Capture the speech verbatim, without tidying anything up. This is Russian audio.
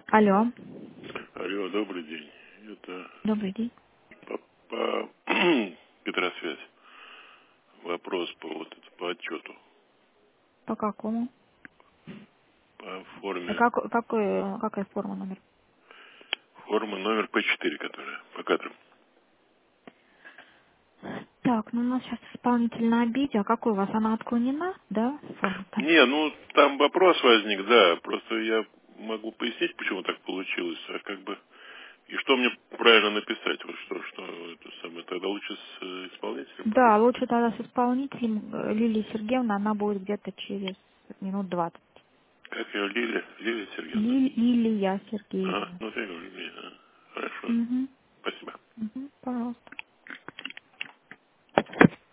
Алло. Алло, добрый день. Это Добрый день. по, по Петросвязь. Вопрос по вот это, по отчету. По какому? По А форме. Как, какой, какая форма номер? Форма номер П четыре, которая по кадрам. Так, ну у нас сейчас исполнитель на обиде. А какой у вас? Она отклонена, да, форма-то? Не, ну там вопрос возник, да. Просто я могу пояснить, почему так получилось. А как бы и что мне правильно написать? Вот что, что это самое. Тогда лучше с э, исполнителем Да, поговорить. лучше тогда с исполнителем э, Лилии Сергеевна, она будет где-то через минут двадцать. Как ее Лилия? Лилия Сергеевна? Ли- Лилия А, Сергеевна. ну я говорю, Лилия. а. Хорошо. Угу. Спасибо. Угу, пожалуйста.